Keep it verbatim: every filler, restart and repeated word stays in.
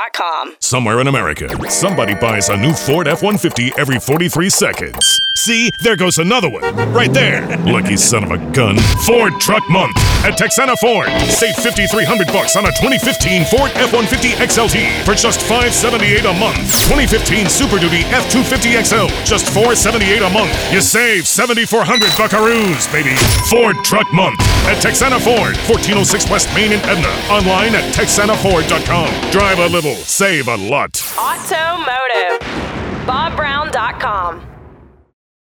dot com. Somewhere in America, somebody buys a new Ford F one fifty every forty-three seconds. See, there goes another one. Right there. Lucky son of a gun. Ford Truck Month at Texana Ford. Save fifty-three hundred bucks on a twenty fifteen Ford F one fifty X L T for just five seventy-eight a month. twenty fifteen Super Duty F two fifty X L, just four seventy-eight a month. You save seventy-four hundred buckaroos, baby. Ford Truck Month at Texana Ford, fourteen oh six West Main in Edna. Online at Texana Ford dot com. Drive a little, save a lot. Automotive. Bob Brown dot com.